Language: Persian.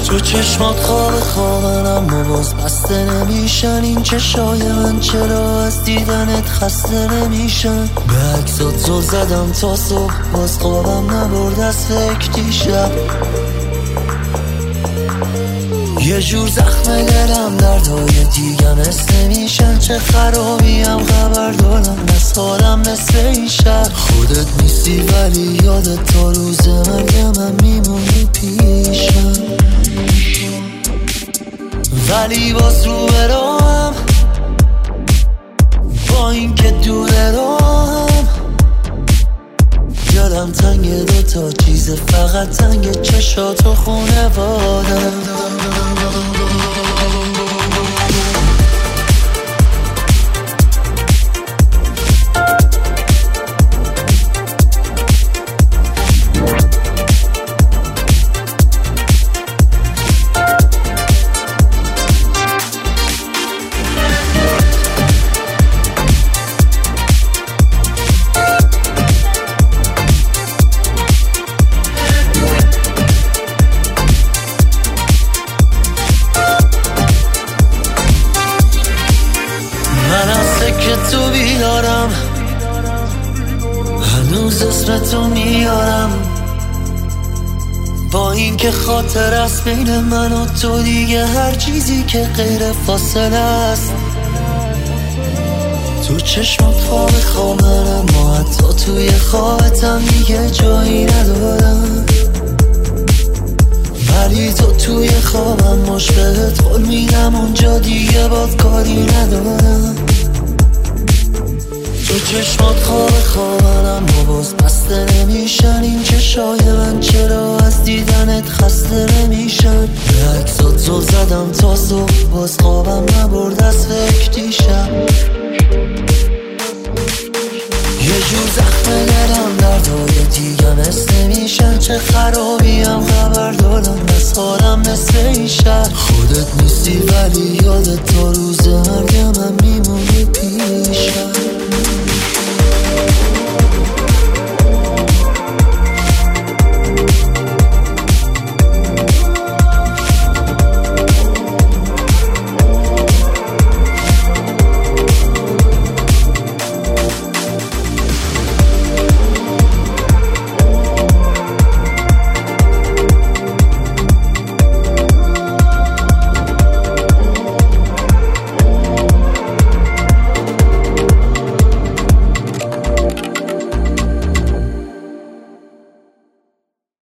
تو چشمات خوابن اما باز بسته نمیشن. این چشای من چرا از دیدنت خسته نمیشن؟ به عکسات زل زدم تا صبح باز خوابم نبرد از فکر دیشب. یه جور زخم دلم دردهای دیگه مثل نمیشن. چه خرابیم خبر دارم از حالم مثل این شهر. خودت نیستی ولی یادت تا روز مرگ من میمونی پیشم. ولی باز رو برام با این که دوره رام یادم تنگ دوتا چیز فقط تنگ چشات و خونوادم. تو بیدارم هنوز اسمتو میارم. با این که خاطر است بین من و تو دیگه هر چیزی که غیر فاصله است. تو چشمات خوابن اما حتی توی خوابتم دیگه جایی ندارم. ولی تو توی خوابم مشبهت قول میدم اونجا دیگه باد کاری ندارم. تو چشمات خوابن اما باز بسته نمیشن. این چشای من چرا از دیدنت خسته نمیشن؟ به عکسات زل زدم تا صبح باز خوابم نبرد از فکر دیشب. یه جور زخم دلم دردهای دیگه مثل نمیشن. چه خرابیم خبر دارم